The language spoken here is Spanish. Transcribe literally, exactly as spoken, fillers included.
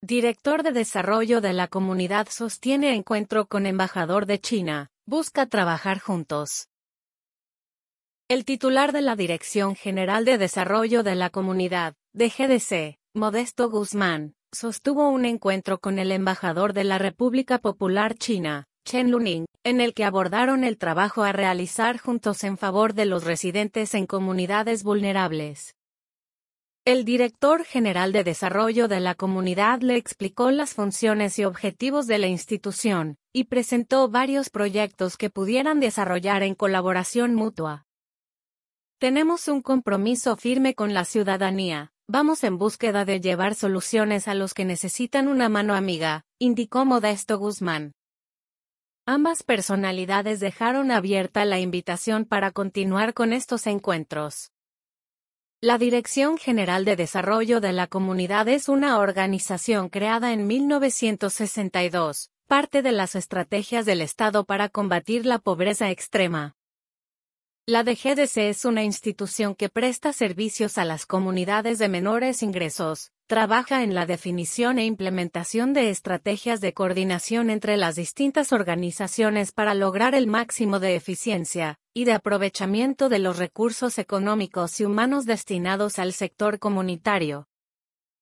Director de Desarrollo de la Comunidad sostiene encuentro con embajador de China, busca trabajar juntos. El titular de la Dirección General de Desarrollo de la Comunidad, de G D C, Modesto Guzmán, sostuvo un encuentro con el embajador de la República Popular China, Chen Luning, en el que abordaron el trabajo a realizar juntos en favor de los residentes en comunidades vulnerables. El director general de Desarrollo de la Comunidad le explicó las funciones y objetivos de la institución, y presentó varios proyectos que pudieran desarrollar en colaboración mutua. Tenemos un compromiso firme con la ciudadanía, vamos en búsqueda de llevar soluciones a los que necesitan una mano amiga, indicó Modesto Guzmán. Ambas personalidades dejaron abierta la invitación para continuar con estos encuentros. La Dirección General de Desarrollo de la Comunidad es una organización creada en mil novecientos sesenta y dos, parte de las estrategias del Estado para combatir la pobreza extrema. La D G D C es una institución que presta servicios a las comunidades de menores ingresos, trabaja en la definición e implementación de estrategias de coordinación entre las distintas organizaciones para lograr el máximo de eficiencia y de aprovechamiento de los recursos económicos y humanos destinados al sector comunitario.